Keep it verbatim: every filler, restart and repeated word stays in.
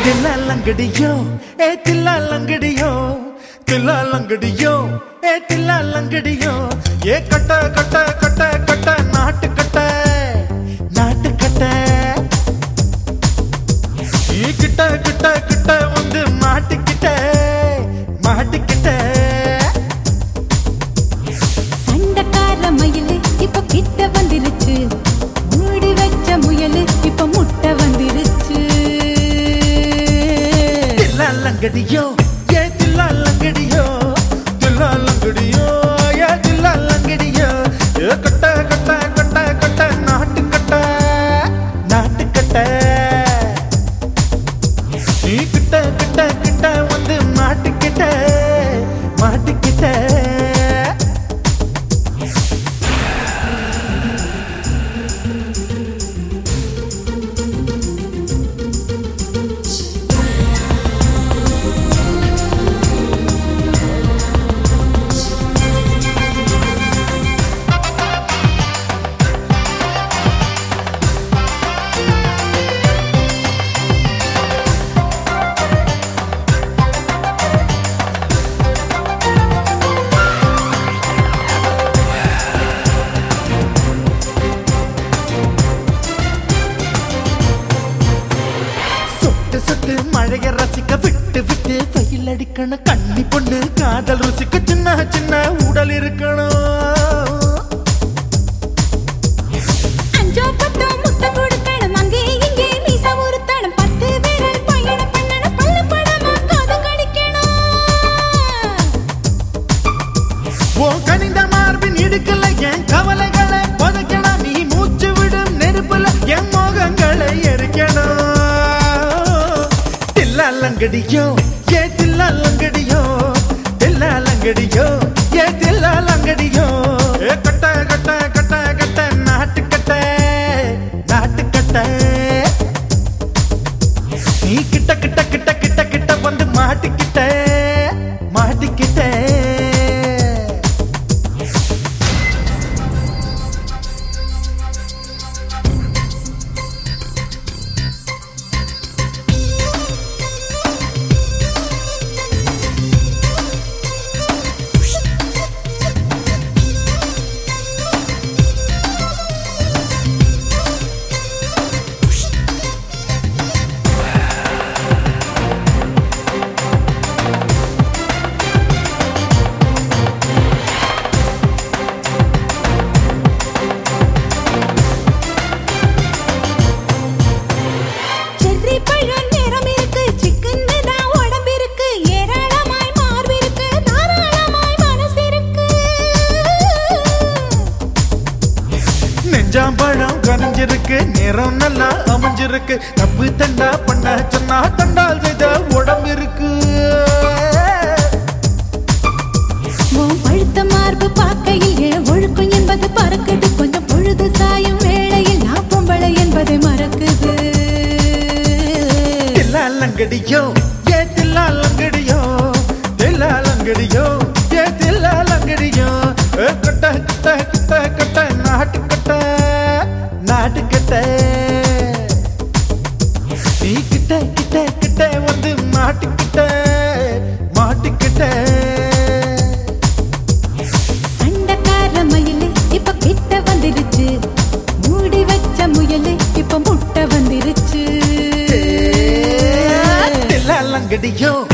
தில்லா லங்கடியோ ஏ தில்லா லங்கடியோ தில்லா லங்கடியோ ஏ தில்லா லங்கடியோ ஏ கட்ட கட்ட கட்ட கட்ட நாட்டு கட்ட நாட்டு கட்ட ஈ கிட்ட கிட்ட கிட்ட வந்து மாட்டிக்கிட்ட மாட்டிக்கிட்ட சண்டக்கார மயிலு இப்ப கிட்ட வந்துருச்சு மூடி வச்ச முயலு இப்ப முட்டை வந்துருச்சு தில்லா லங்கடியோ ஏ தில்லா லங்கடியோ தில்லா லங்கடியோ ஏ தில்லா லங்கடியோ ஏ கட்ட கட்ட கட்ட கட்ட நாட்டு கட்ட நாட்டு கட்ட நீ கிட்ட கிட்ட கிட்ட வந்து மாட்டிக்கிட்ட மாட்டிக்கிட்ட சொட்டு மழைய ரசிக்க விட்டு விட்டு வெயில் அடிக்கணும் கண்ணி பொண்ணு காதல் ருசிக்க சின்ன சின்ன உடல் இருக்கணும் அஞ்சோ பத்தோ முத்த கொடுக்கணும் அங்கே இங்கே மீச உருத்தணும் பத்து விரல் பயணம் பண்ணணும் பல்லு படமா காது கடிக்கணும் ஓ கனிந்த மார்பின் இடுக்கல என் கவலைகளை புதைக்கணும் நீ மூச்சு விடும் நெருப்புல என் மோகங்களை எரிக்கணும் தில்லா லங்கடியோ ஏ தில்லா லங்கடியோ தில்லா லங்கடியோ ஏ தில்லா லங்கடியோ ஏ கட்ட கட்ட கட்ட கட்ட நாட்டு கட்ட நாட்டு கட்ட நீ கிட்ட கிட்ட கிட்ட கிட்ட கிட்ட வந்து மாட்டிக்கிட்ட மாட்டிக்கிட்ட நெஞ்சாம்பழம் கனிஞ்சிருக்கு நேரம் நல்லா அமைஞ்சிருக்கு தப்பு தண்டா பண்ண சொன்னா தண்டால் செய்த உடம்பு இருக்கு பழுத்த மார்பு பார்க்கையில் ஏன் ஒழுக்கம் என்பது பறக்குது கொஞ்சம் பொழுது சாயும் வேளையில் நான் பொம்பளை என்பதை மறக்குது தில்லா லங்கடியோ ஏ தில்லா லங்கடியோ தில்லா லங்கடியோ ஏ தில்லா லங்கடியோ கட்ட கட்ட கட்ட கட்ட நாட்டு கட்ட நாட்டு கட்ட நீ கிட்ட கிட்ட கிட்ட வந்து மாட்டிக்கிட்ட மாட்டிக்கிட்ட சண்டக்கார மயிலு இப்ப கிட்ட வந்துருச்சு மூடி வச்ச முயலு இப்ப முட்டை வந்துருச்சு தில்லா லங்கடியோ